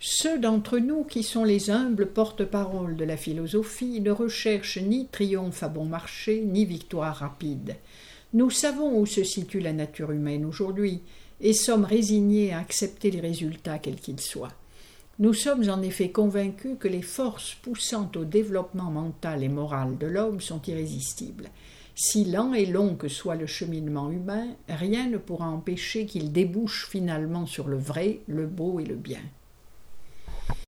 Ceux d'entre nous qui sont les humbles porte-parole de la philosophie ne recherchent ni triomphe à bon marché, ni victoire rapide. Nous savons où se situe la nature humaine aujourd'hui et sommes résignés à accepter les résultats quels qu'ils soient. Nous sommes en effet convaincus que les forces poussant au développement mental et moral de l'homme sont irrésistibles. Si lent et long que soit le cheminement humain, rien ne pourra empêcher qu'il débouche finalement sur le vrai, le beau et le bien.